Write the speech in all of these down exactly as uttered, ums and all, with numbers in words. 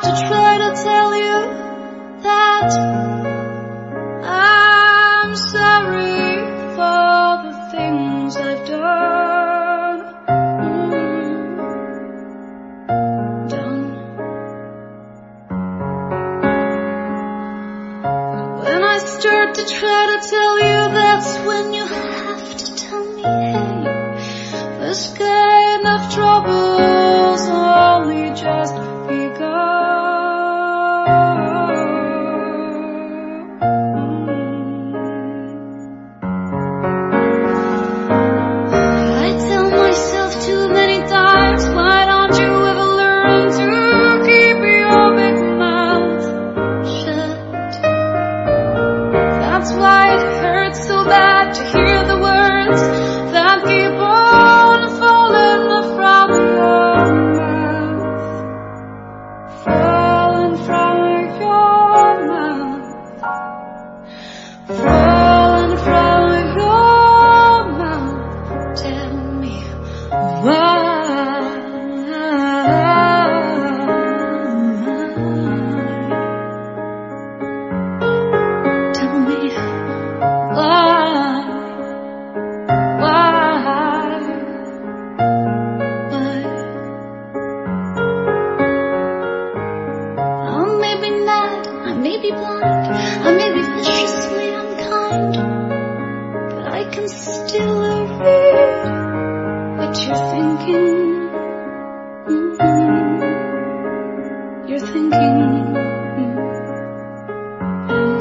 to try to tell you that I'm sorry for the things I've done. Mm, done. When I start to try to tell you, that's when you have to tell me, hey, this kind of trouble's only just begun. I tell myself too many times, why don't you ever learn to keep your big mouth shut? That's why it hurts so bad to hear the words that keep on falling from your mouth, falling from your mouth, falling from your mouth. Tell me why. Tell me why. Why? Why? I may be mad, I may be blind, I may be viciously unkind, but I can still read what you're thinking. Mm-hmm. You're thinking. And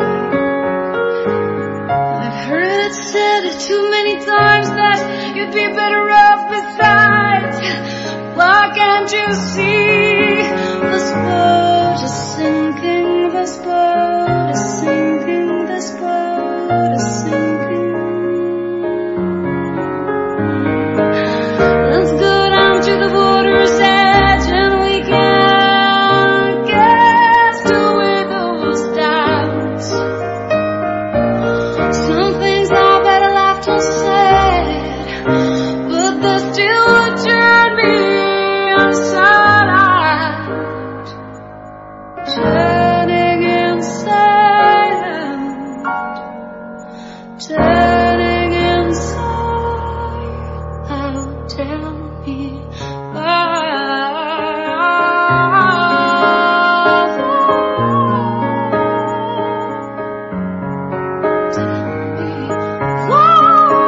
I've heard it said too many times that you'd be better off besides. Why can't you see this boat is sinking, this boat is sinking, this boat is sinking. Let's go down to the water's edge and we can cast away those doubts. Some things are better left unsaid, but they still turn me inside out, turning inside out, turning inside out. Tell me why. Tell me why.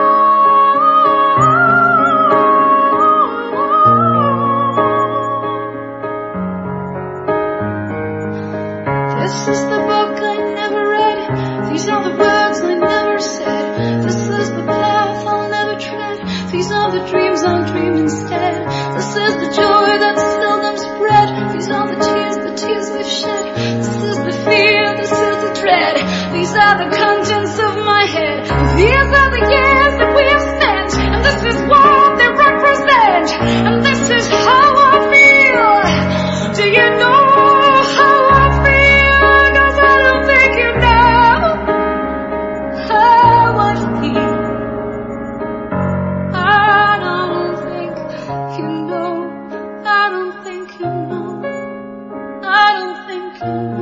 This is the book I never read. These are the words I never said. This is the path I'll never tread. These are the dreams I'll dream instead. This is the joy that's seldom spread. These are the tears, the tears we've shed. This is the fear, this is the dread. These are the contents of my head. These are the years that we have spent, and this is what they represent. And this is how I feel. Do you know how I feel? 'Cause I don't think you know how I feel. I don't think you know. I don't think you know. I don't think you know.